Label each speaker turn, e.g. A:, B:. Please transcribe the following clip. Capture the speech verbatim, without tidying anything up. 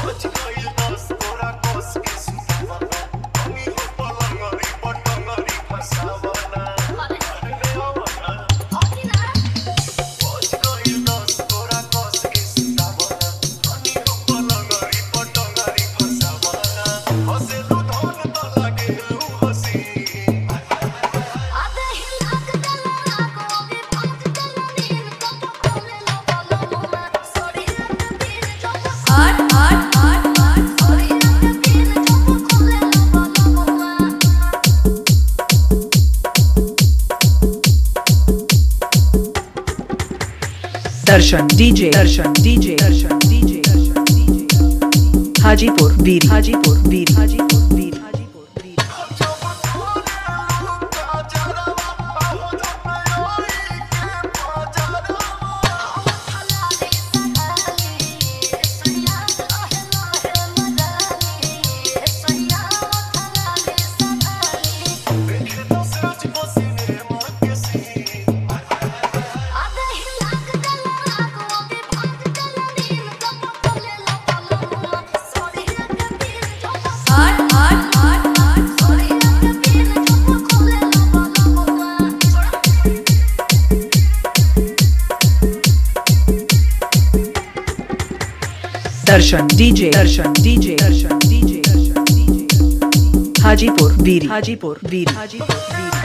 A: दर्शन DJ Darshan DJ Darshan DJ Darshan DJ Hajipur Veer Hajipur Veer Hajipur Veer Hajipur Veer Darshan DJ Darshan DJ Darshan DJ Darshan DJ Hajipur Veer Hajipur Veer Hajipur वीर